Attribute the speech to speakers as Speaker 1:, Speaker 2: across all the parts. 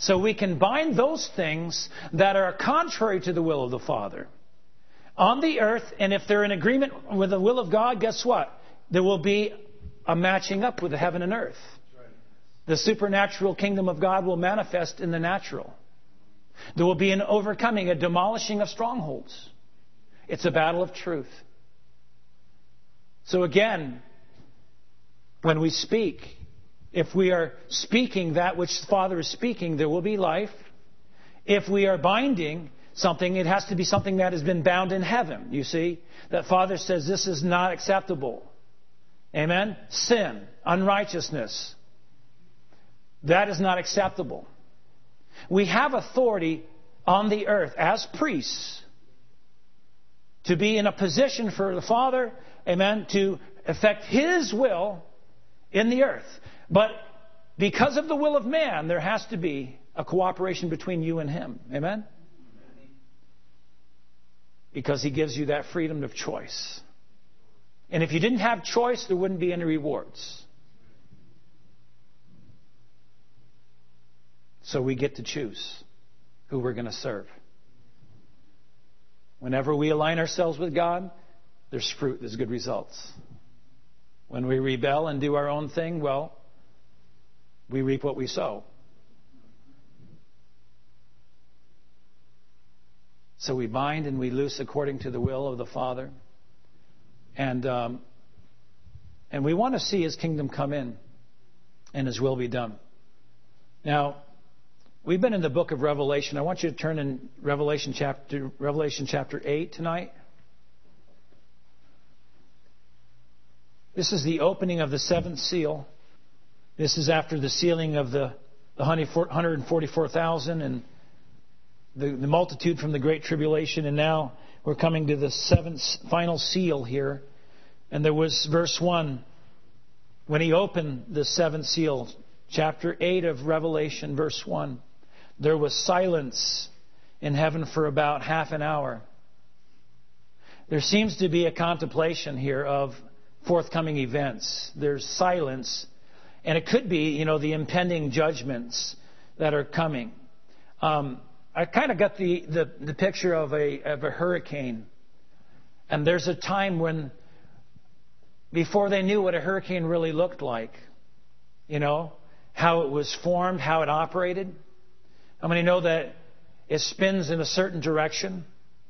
Speaker 1: So we can bind those things that are contrary to the will of the Father on the earth, and if they're in agreement with the will of God, guess what? There will be a matching up with the heaven and earth. The supernatural kingdom of God will manifest in the natural. There will be an overcoming, a demolishing of strongholds. It's a battle of truth. So again, when we speak, if we are speaking that which the Father is speaking, there will be life. If we are binding something, it has to be something that has been bound in heaven. You see, that Father says this is not acceptable. Amen? Sin, unrighteousness. That is not acceptable. We have authority on the earth as priests to be in a position for the Father, amen, to effect His will in the earth. But because of the will of man, there has to be a cooperation between you and Him. Amen? Because He gives you that freedom of choice. And if you didn't have choice, there wouldn't be any rewards. So we get to choose who we're going to serve. Whenever we align ourselves with God, there's fruit, there's good results. When we rebel and do our own thing, well, we reap what we sow. So we bind and we loose according to the will of the Father. And we want to see His kingdom come in and His will be done. Now, we've been in the book of Revelation. I want you to turn in Revelation chapter 8 tonight. This is the opening of the seventh seal. This is after the sealing of the 144,000 and the multitude from the Great Tribulation. And now we're coming to the seventh final seal here. And there was verse 1. When He opened the seventh seal, chapter 8 of Revelation, verse 1. There was silence in heaven for about half an hour. There seems to be a contemplation here of forthcoming events. There's silence. And it could be, the impending judgments that are coming. I kind of got the picture of a hurricane. And there's a time when, before they knew what a hurricane really looked like, how it was formed, how it operated. How many know that it spins in a certain direction?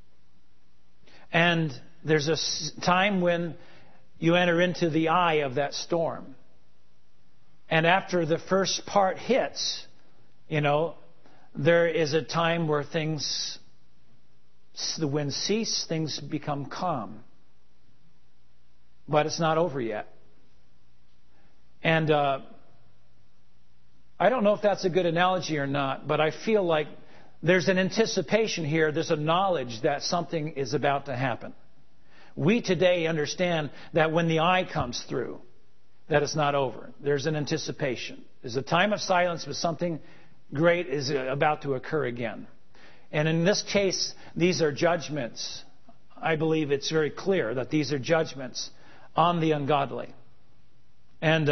Speaker 1: And there's a time when you enter into the eye of that storm. And after the first part hits, there is a time where the winds cease, things become calm. But it's not over yet. And I don't know if that's a good analogy or not, but I feel like there's an anticipation here. There's a knowledge that something is about to happen. We today understand that when the eye comes through, that it's not over. There's an anticipation. There's a time of silence, but something great is about to occur again. And in this case, these are judgments. I believe it's very clear that these are judgments on the ungodly. And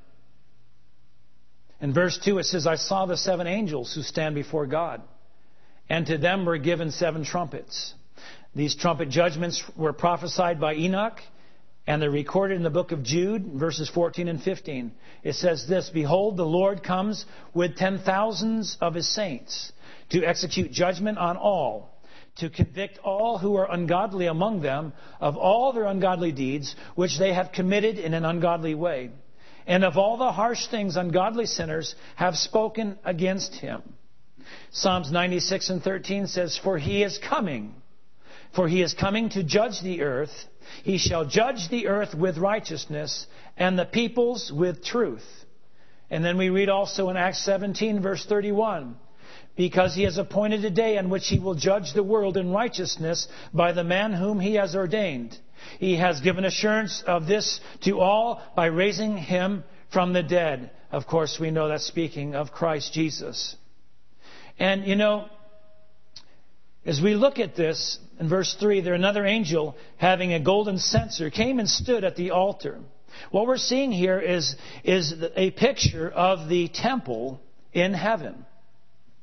Speaker 1: in verse 2 it says, I saw the 7 angels who stand before God, and to them were given 7 trumpets. These trumpet judgments were prophesied by Enoch, and they're recorded in the book of Jude, verses 14 and 15. It says this, Behold, the Lord comes with 10,000s of His saints to execute judgment on all, to convict all who are ungodly among them of all their ungodly deeds, which they have committed in an ungodly way, and of all the harsh things ungodly sinners have spoken against Him. Psalms 96 and 13 says, For He is coming to judge the earth. He shall judge the earth with righteousness and the peoples with truth. And then we read also in Acts 17, verse 31, because He has appointed a day in which He will judge the world in righteousness by the man whom He has ordained. He has given assurance of this to all by raising Him from the dead. Of course, we know that's speaking of Christ Jesus. And as we look at this, in verse 3, there another angel having a golden censer came and stood at the altar. What we're seeing here is a picture of the temple in heaven.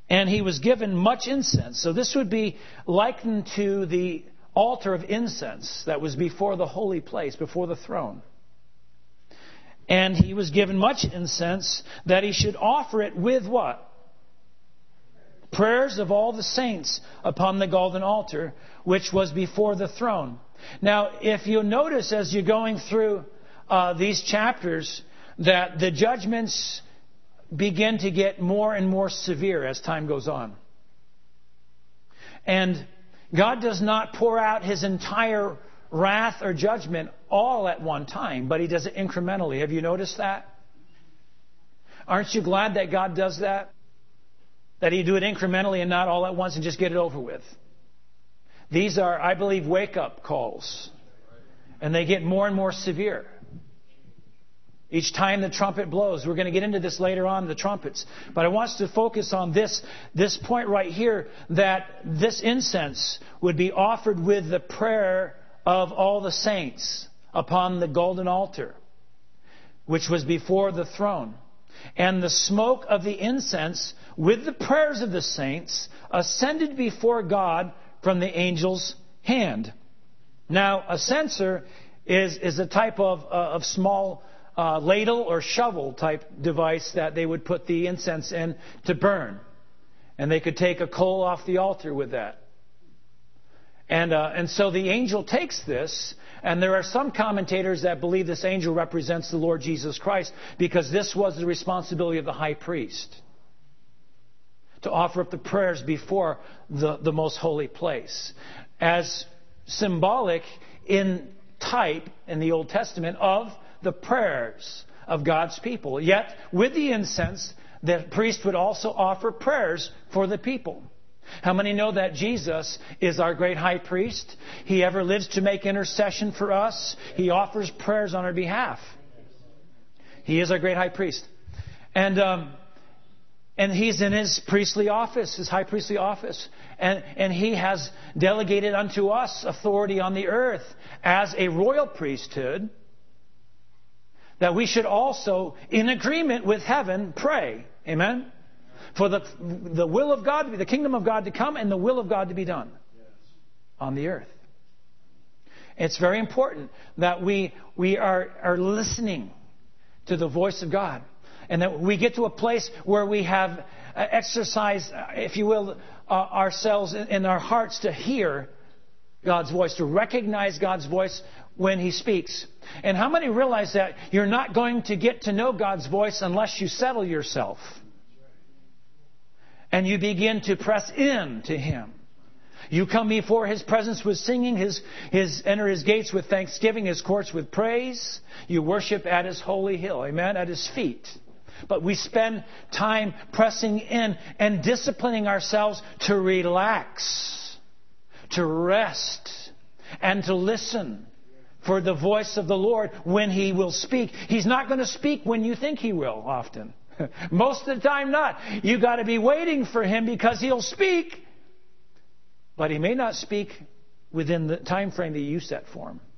Speaker 1: And he was given much incense. So this would be likened to the altar of incense that was before the holy place, before the throne. And he was given much incense that he should offer it with what? Prayers of all the saints upon the golden altar, which was before the throne. Now, if you notice as you're going through these chapters, that the judgments begin to get more and more severe as time goes on. And God does not pour out His entire wrath or judgment all at one time, but He does it incrementally. Have you noticed that? Aren't you glad that God does that? That He do it incrementally and not all at once and just get it over with. These are, I believe, wake-up calls. And they get more and more severe. Each time the trumpet blows. We're going to get into this later on, the trumpets. But I want us to focus on this point right here, that this incense would be offered with the prayer of all the saints upon the golden altar, which was before the throne. And the smoke of the incense with the prayers of the saints ascended before God from the angel's hand. Now, a censer is a type of small ladle or shovel type device that they would put the incense in to burn. And they could take a coal off the altar with that. And so the angel takes this, and there are some commentators that believe this angel represents the Lord Jesus Christ, because this was the responsibility of the high priest, to offer up the prayers before the most holy place, as symbolic in type in the Old Testament of the prayers of God's people. Yet, with the incense, the priest would also offer prayers for the people. How many know that Jesus is our great high priest? He ever lives to make intercession for us. He offers prayers on our behalf. He is our great high priest. And He's in His priestly office, His high priestly office. And He has delegated unto us authority on the earth as a royal priesthood, that we should also, in agreement with heaven, pray. Amen? For the will of God, the kingdom of God to come and the will of God to be done on the earth. It's very important that we are listening to the voice of God. And that we get to a place where we have exercised, if you will, ourselves in our hearts to hear God's voice, to recognize God's voice when He speaks. And how many realize that you're not going to get to know God's voice unless you settle yourself and you begin to press in to Him? You come before His presence with singing, enter His gates with thanksgiving, His courts with praise. You worship at His holy hill, amen, at His feet. But we spend time pressing in and disciplining ourselves to relax, to rest, and to listen for the voice of the Lord when He will speak. He's not going to speak when you think He will often. Most of the time not. You've got to be waiting for Him, because He'll speak. But He may not speak within the time frame that you set for Him.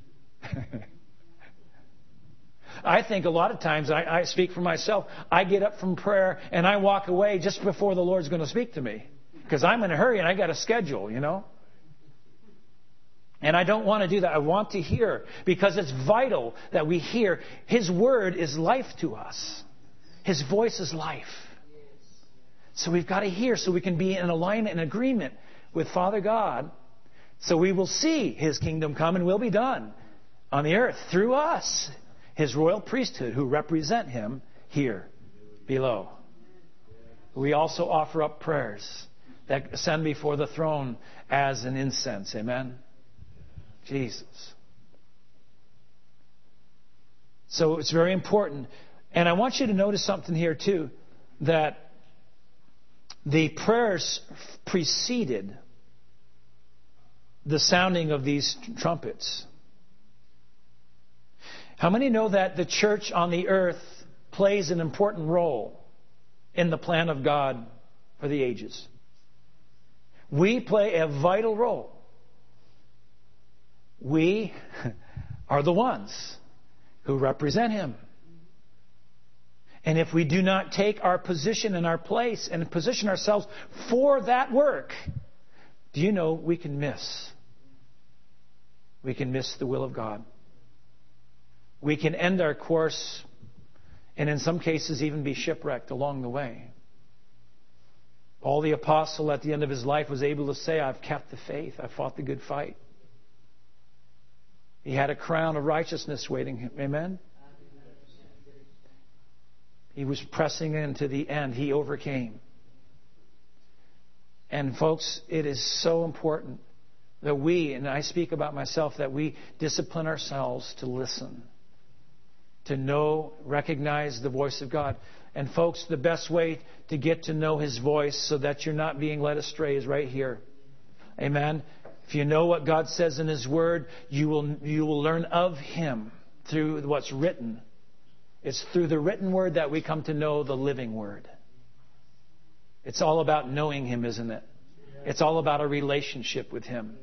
Speaker 1: I think a lot of times, I speak for myself, I get up from prayer and I walk away just before the Lord's going to speak to me. Because I'm in a hurry and I got a schedule, you know. And I don't want to do that. I want to hear, because it's vital that we hear. His word is life to us. His voice is life. So we've got to hear so we can be in alignment and agreement with Father God. So we will see His kingdom come and will be done on the earth through us, His royal priesthood, who represent Him here below. We also offer up prayers that ascend before the throne as an incense. Amen? Jesus. So it's very important. And I want you to notice something here too, that the prayers preceded the sounding of these trumpets. How many know that the church on the earth plays an important role in the plan of God for the ages? We play a vital role. We are the ones who represent Him. And if we do not take our position and our place and position ourselves for that work, do you know we can miss? We can miss the will of God. We can end our course and in some cases even be shipwrecked along the way. Paul the Apostle at the end of his life was able to say, I've kept the faith. I fought the good fight. He had a crown of righteousness waiting him. Amen? He was pressing into the end. He overcame. And folks, it is so important that we, and I speak about myself, that we discipline ourselves to listen, to know, recognize the voice of God. And folks, the best way to get to know His voice so that you're not being led astray is right here. Amen? If you know what God says in His Word, you will learn of Him through what's written. It's through the written Word that we come to know the living Word. It's all about knowing Him, isn't it? It's all about a relationship with Him.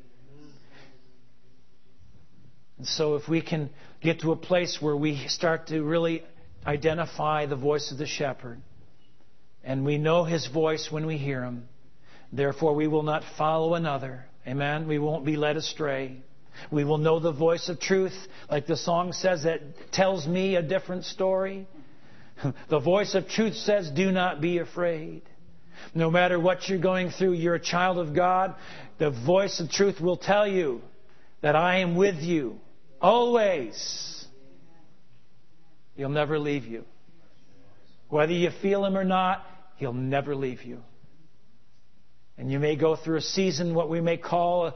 Speaker 1: And so if we can get to a place where we start to really identify the voice of the shepherd, and we know His voice when we hear Him, therefore we will not follow another. Amen? We won't be led astray. We will know the voice of truth, like the song says, that tells me a different story. The voice of truth says, do not be afraid. No matter what you're going through, you're a child of God. The voice of truth will tell you that I am with you always. He'll never leave you. Whether you feel Him or not, He'll never leave you. And you may go through a season, what we may call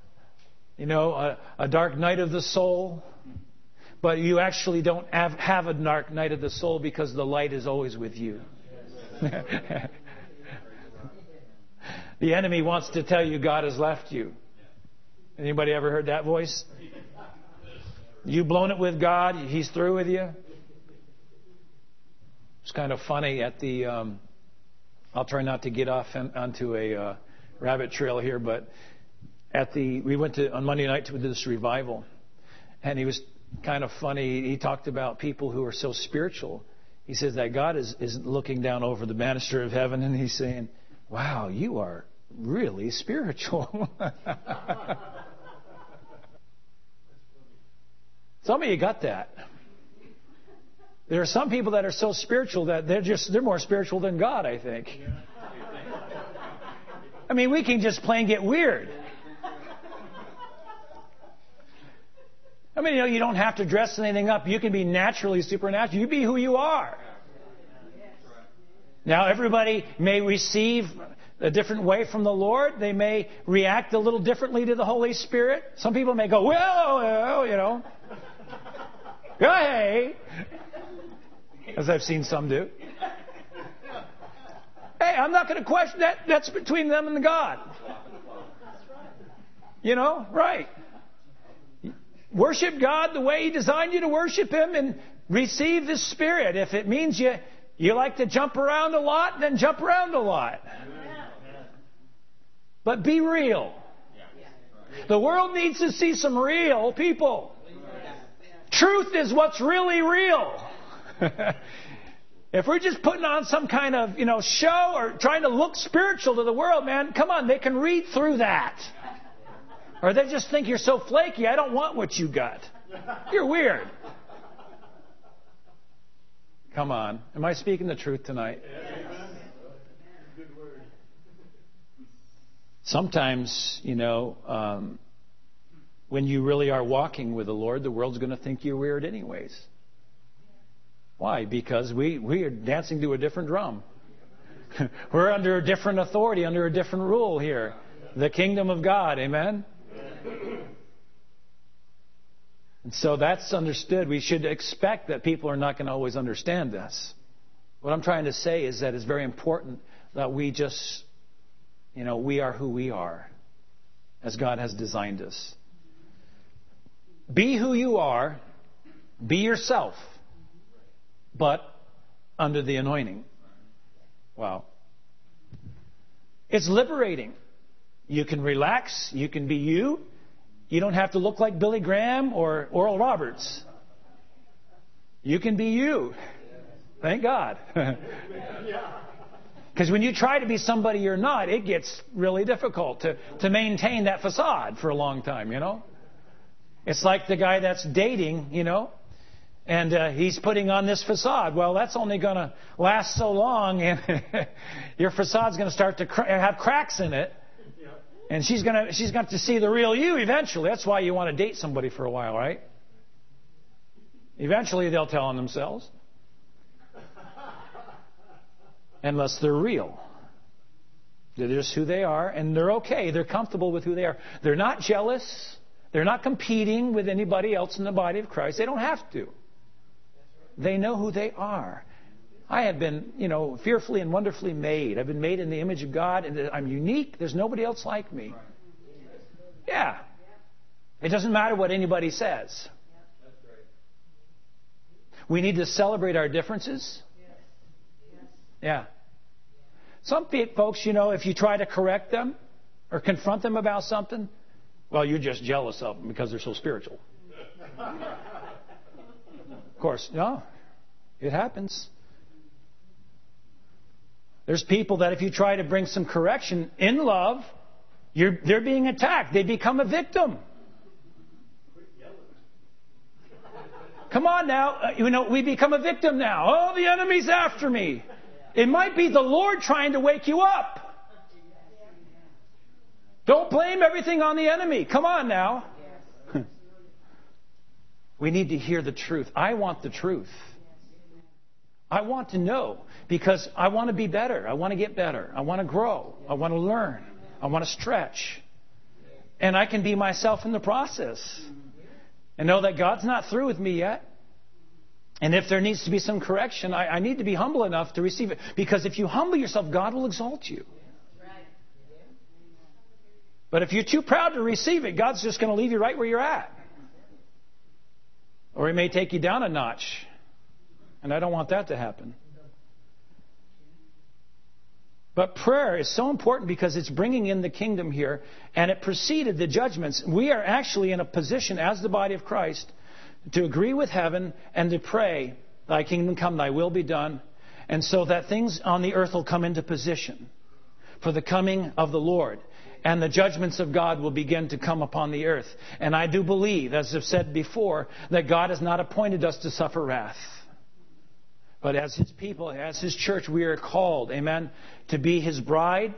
Speaker 1: a dark night of the soul. But you actually don't have a dark night of the soul because the light is always with you. The enemy wants to tell you God has left you. Anybody ever heard that voice? You've blown it with God. He's through with you. It's kind of funny at the... I'll try not to get off onto a rabbit trail here, but we went on Monday night to this revival, and he was kind of funny. He talked about people who are so spiritual. He says that God is looking down over the banister of heaven, and He's saying, wow, you are really spiritual. Some of you got that. There are some people that are so spiritual that they're more spiritual than God, I think. I mean, we can just plain get weird. I mean, you don't have to dress anything up. You can be naturally supernatural. You be who you are. Now, everybody may receive a different way from the Lord. They may react a little differently to the Holy Spirit. Some people may go, well, hey, as I've seen some do. Hey, I'm not going to question that. That's between them and God. Right. Worship God the way He designed you to worship Him and receive the Spirit. If it means you like to jump around a lot, then jump around a lot. But be real. The world needs to see some real people. Truth is what's really real. If we're just putting on some kind of, show or trying to look spiritual to the world, man, come on, they can read through that. Or they just think you're so flaky, I don't want what you got. You're weird. Come on. Am I speaking the truth tonight? Sometimes, when you really are walking with the Lord, the world's going to think you're weird anyways. Why? Because we are dancing to a different drum. We're under a different authority, under a different rule here. The kingdom of God. Amen? And so that's understood. We should expect that people are not going to always understand this. What I'm trying to say is that it's very important that we just, we are who we are as God has designed us. Be who you are. Be yourself. But under the anointing. Wow. It's liberating. You can relax. You can be you. You don't have to look like Billy Graham or Oral Roberts. You can be you. Thank God. Because when you try to be somebody you're not, it gets really difficult to maintain that facade for a long time, you know. It's like the guy that's dating, you know, and he's putting on this facade. Well, that's only going to last so long, and your facade's going to start to have cracks in it. And she's going to see the real you eventually. That's why you want to date somebody for a while, right? Eventually they'll tell on themselves. Unless they're real. They're just who they are, and they're okay. They're comfortable with who they are. They're not jealous. They're not competing with anybody else in the body of Christ. They don't have to. They know who they are. I have been, you know, fearfully and wonderfully made. I've been made in the image of God, and I'm unique. There's nobody else like me. Yeah. It doesn't matter what anybody says. We need to celebrate our differences. Yeah. Some folks, you know, if you try to correct them or confront them about something, well, you're just jealous of them because they're so spiritual. Of course, no, it happens. There's people that if you try to bring some correction in love, they're being attacked. They become a victim. Come on now. You know, we become a victim now. Oh, the enemy's after me. It might be the Lord trying to wake you up. Don't blame everything on the enemy. Come on now. We need to hear the truth. I want the truth. I want to know because I want to be better. I want to get better. I want to grow. I want to learn. I want to stretch. And I can be myself in the process. And know that God's not through with me yet. And if there needs to be some correction, I need to be humble enough to receive it. Because if you humble yourself, God will exalt you. But if you're too proud to receive it, God's just going to leave you right where you're at. Or He may take you down a notch. And I don't want that to happen. But prayer is so important because it's bringing in the kingdom here. And it preceded the judgments. We are actually in a position as the body of Christ to agree with heaven and to pray, Thy kingdom come, Thy will be done. And so that things on the earth will come into position for the coming of the Lord. And the judgments of God will begin to come upon the earth. And I do believe, as I've said before, that God has not appointed us to suffer wrath. But as His people, as His church, we are called, amen, to be His bride.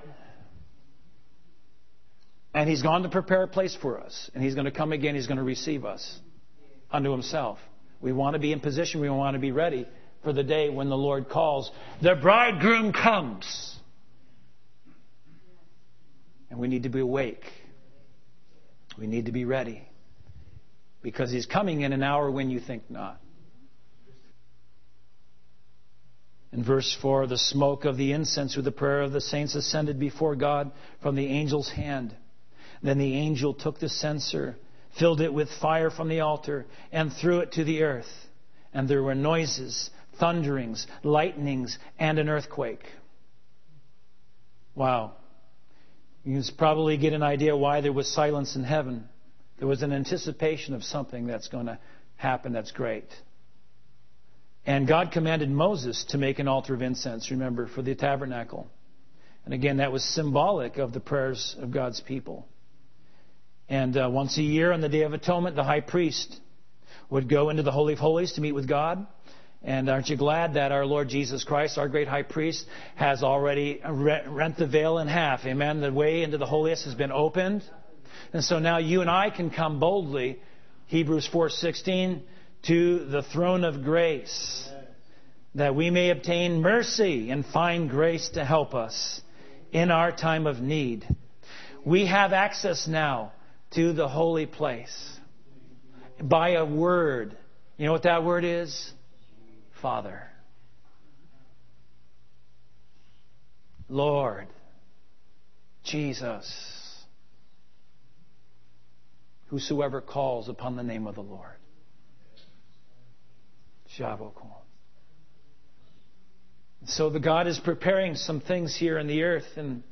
Speaker 1: And He's gone to prepare a place for us. And He's going to come again. He's going to receive us unto Himself. We want to be in position. We want to be ready for the day when the Lord calls. The bridegroom comes. And we need to be awake. We need to be ready. Because He's coming in an hour when you think not. In verse 4, the smoke of the incense with the prayer of the saints ascended before God from the angel's hand. Then the angel took the censer, filled it with fire from the altar, and threw it to the earth. And there were noises, thunderings, lightnings, and an earthquake. Wow. You can probably get an idea why there was silence in heaven. There was an anticipation of something that's going to happen that's great. And God commanded Moses to make an altar of incense, remember, for the tabernacle. And again, that was symbolic of the prayers of God's people. And once a year on the Day of Atonement, the high priest would go into the Holy of Holies to meet with God. And aren't you glad that our Lord Jesus Christ, our great high priest, has already rent the veil in half? Amen. The way into the holiest has been opened. And so now you and I can come boldly, Hebrews 4:16, to the throne of grace, that we may obtain mercy and find grace to help us in our time of need. We have access now to the holy place by a word. You know what that word is? Father. Lord. Jesus. Whosoever calls upon the name of the Lord. Shavokon. So the God is preparing some things here in the earth, and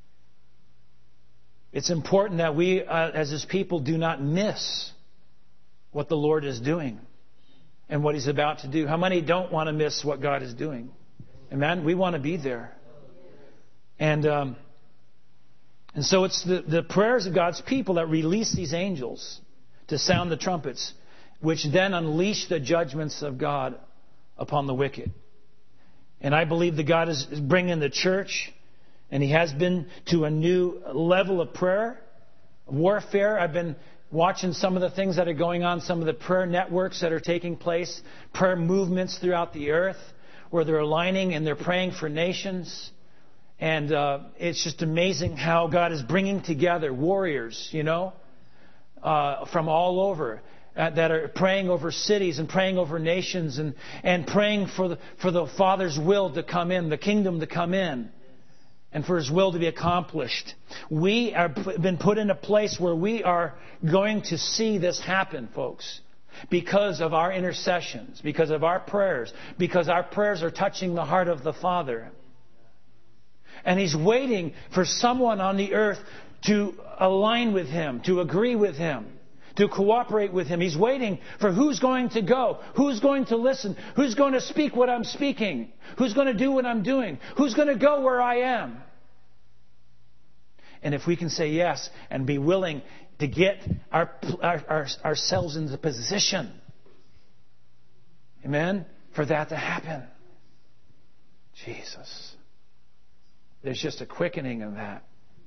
Speaker 1: it's important that we, as His people, do not miss what the Lord is doing. and what He's about to do? How many don't want to miss what God is doing? Amen? We want to be there. And so it's the prayers of God's people that release these angels to sound the trumpets, which then unleash the judgments of God upon the wicked. And I believe that God is bringing the church, and He has been, to a new level of prayer, warfare. I've been watching some of the things that are going on, some of the prayer networks that are taking place, prayer movements throughout the earth, where they're aligning and they're praying for nations. And it's just amazing how God is bringing together warriors, from all over, that are praying over cities and praying over nations and praying for the Father's will to come in, the kingdom to come in, and for His will to be accomplished. We have been put in a place where we are going to see this happen, folks, because of our intercessions, because of our prayers, because our prayers are touching the heart of the Father. And He's waiting for someone on the earth to align with Him, to agree with Him, to cooperate with Him. He's waiting for who's going to go, who's going to listen, who's going to speak what I'm speaking, who's going to do what I'm doing, who's going to go where I am. And if we can say yes and be willing to get ourselves into position, amen, for that to happen. Jesus. There's just a quickening of that.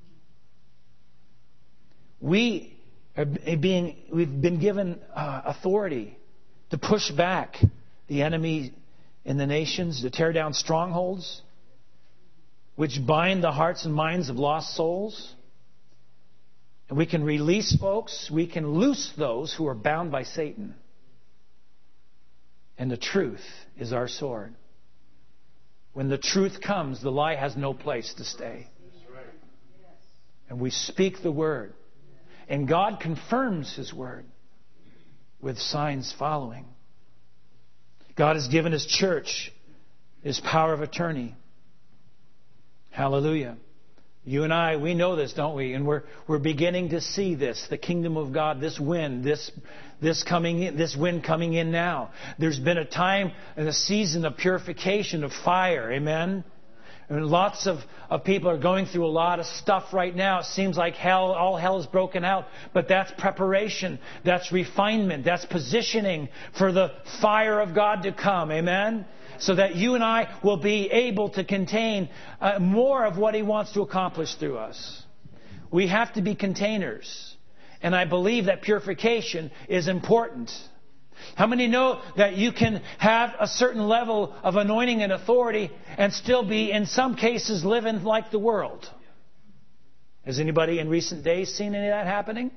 Speaker 1: We've been given authority to push back the enemy in the nations, to tear down strongholds, which bind the hearts and minds of lost souls. And we can release folks, we can loose those who are bound by Satan. And the truth is our sword. When the truth comes, the lie has no place to stay. And we speak the word. And God confirms His word with signs following. God has given His church His power of attorney. Hallelujah. You and I, we know this, don't we? And we're beginning to see this, the kingdom of God, this wind, this wind coming in now. There's been a time and a season of purification, of fire. Amen. And lots of people are going through a lot of stuff right now. It seems like all hell is broken out. But that's preparation. That's refinement. That's positioning for the fire of God to come. Amen? So that you and I will be able to contain more of what He wants to accomplish through us. We have to be containers. And I believe that purification is important. How many know that you can have a certain level of anointing and authority and still be, in some cases, living like the world? Has anybody in recent days seen any of that happening?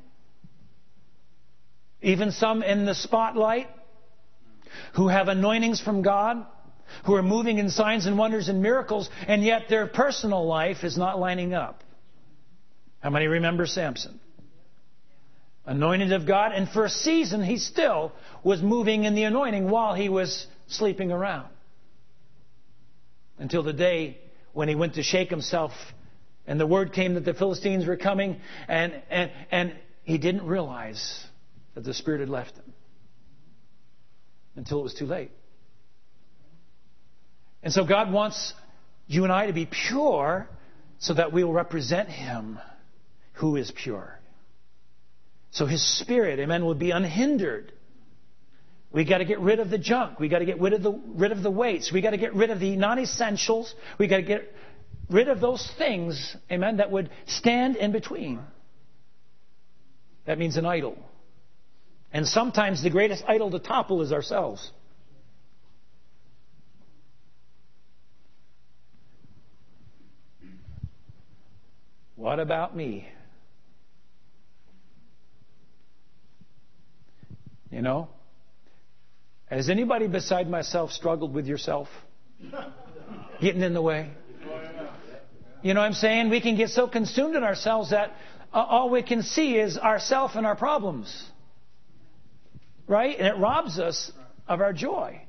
Speaker 1: Even some in the spotlight who have anointings from God, who are moving in signs and wonders and miracles, and yet their personal life is not lining up. How many remember Samson? Anointed of God, and for a season he still was moving in the anointing while he was sleeping around. Until the day when he went to shake himself, and the word came that the Philistines were coming, and he didn't realize that the Spirit had left him until it was too late. And so God wants you and I to be pure so that we will represent Him who is pure. So His Spirit, amen, will be unhindered. We got to get rid of the junk. We got to get rid of the weights. We got to get rid of the non-essentials. We got to get rid of those things, amen, that would stand in between. That means an idol. And sometimes the greatest idol to topple is ourselves. What about me? You know? Has anybody beside myself struggled with yourself? Getting in the way? You know what I'm saying? We can get so consumed in ourselves that all we can see is ourself and our problems. Right? And it robs us of our joy.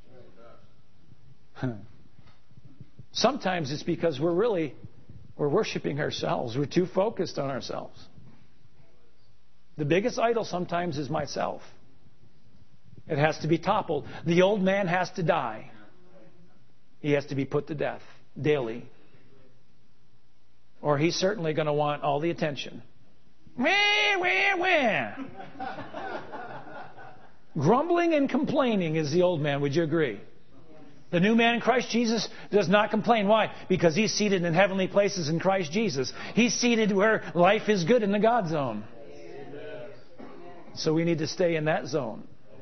Speaker 1: Sometimes it's because we're worshiping ourselves. We're too focused on ourselves. The biggest idol sometimes is myself. It has to be toppled. The old man has to die. He has to be put to death daily. Or he's certainly going to want all the attention. Grumbling and complaining is the old man. Would you agree? The new man in Christ Jesus does not complain. Why? Because he's seated in heavenly places in Christ Jesus. He's seated where life is good in the God zone. So we need to stay in that zone.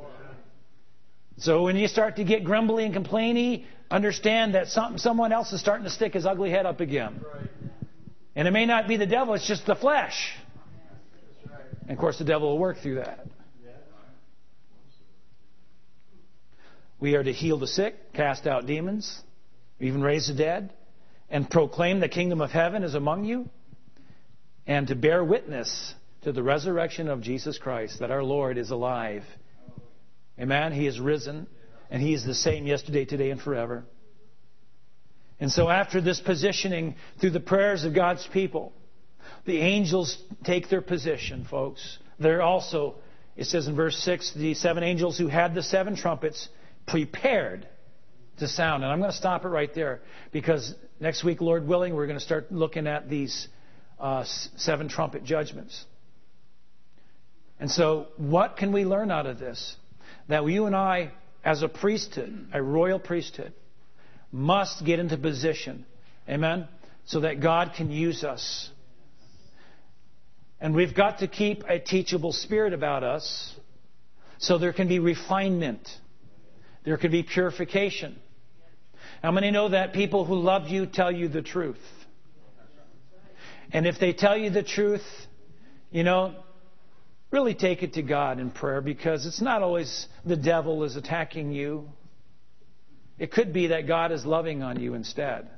Speaker 1: So when you start to get grumbly and complainy, understand that someone else is starting to stick his ugly head up again. And it may not be the devil, it's just the flesh. And of course the devil will work through that. We are to heal the sick, cast out demons, even raise the dead, and proclaim the kingdom of heaven is among you, and to bear witness to the resurrection of Jesus Christ, that our Lord is alive. Amen? He is risen, and He is the same yesterday, today, and forever. And so after this positioning through the prayers of God's people, the angels take their position, folks. They're also, it says in verse 6, the 7 angels who had the 7 trumpets prepared to sound. And I'm going to stop it right there, because next week, Lord willing, we're going to start looking at these 7 trumpet judgments. And so what can we learn out of this? That you and I, as a priesthood, a royal priesthood, must get into position. Amen? So that God can use us. And we've got to keep a teachable spirit about us, so there can be refinement. There can be purification. How many know that people who love you tell you the truth? And if they tell you the truth, really take it to God in prayer, because it's not always the devil is attacking you. It could be that God is loving on you instead.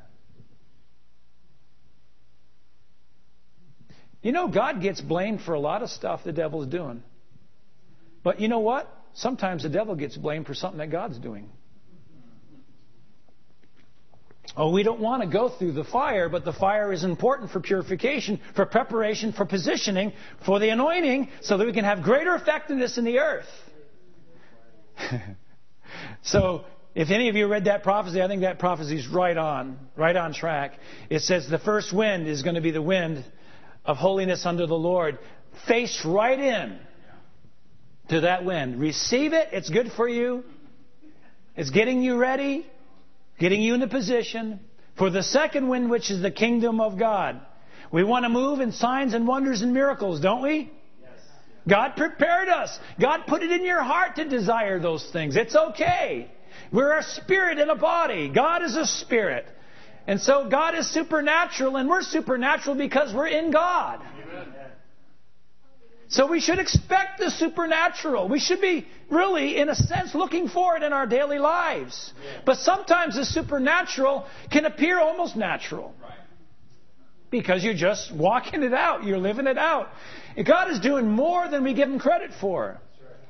Speaker 1: God gets blamed for a lot of stuff the devil's doing. But you know what? Sometimes the devil gets blamed for something that God's doing. Oh, we don't want to go through the fire, but the fire is important for purification, for preparation, for positioning, for the anointing, so that we can have greater effectiveness in the earth. So, if any of you read that prophecy, I think that prophecy is right on track. It says the first wind is going to be the wind of holiness under the Lord. Face right in to that wind. Receive it. It's good for you. It's getting you ready, getting you into position for the second wind, which is the kingdom of God. We want to move in signs and wonders and miracles, don't we? Yes. God prepared us. God put it in your heart to desire those things. It's okay. We're a spirit in a body. God is a spirit. And so God is supernatural, and we're supernatural because we're in God. Amen. So we should expect the supernatural. We should be really, in a sense, looking for it in our daily lives. Yeah. But sometimes the supernatural can appear almost natural. Right. Because you're just walking it out. You're living it out. And God is doing more than we give Him credit for.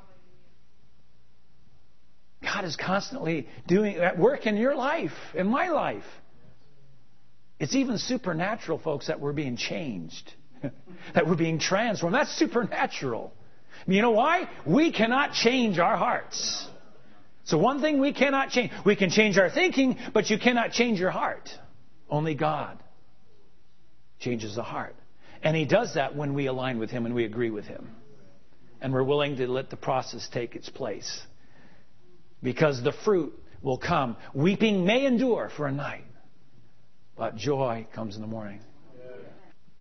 Speaker 1: God is constantly doing at work in your life, in my life. It's even supernatural, folks, that we're being changed. That we're being transformed. That's supernatural. You know why? We cannot change our hearts. So one thing we cannot change. We can change our thinking, but you cannot change your heart. Only God changes the heart. And He does that when we align with Him and we agree with Him. And we're willing to let the process take its place. Because the fruit will come. Weeping may endure for a night, but joy comes in the morning.